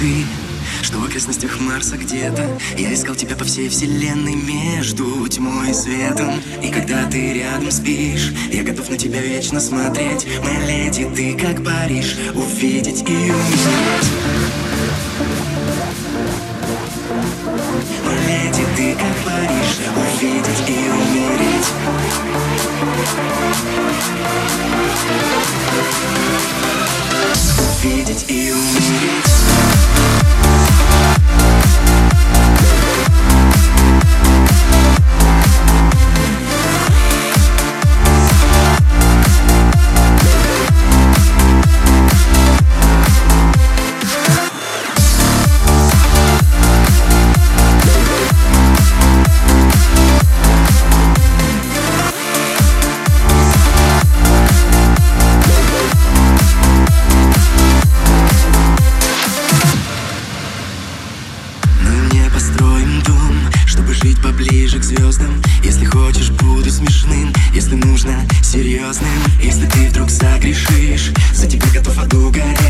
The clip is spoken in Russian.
ты, что в окрестностях Марса где-то я искал тебя по всей вселенной между тьмой и светом. И когда ты рядом спишь, я готов на тебя вечно смотреть. Моя леди, ты как Париж, увидеть и умереть. Моя леди, ты как Париж, увидеть и умереть. Увидеть и умереть. Построим дом, чтобы жить поближе к звездам. Если хочешь, буду смешным, если нужно, серьезным. Если ты вдруг согрешишь, за тебя готов в аду гореть.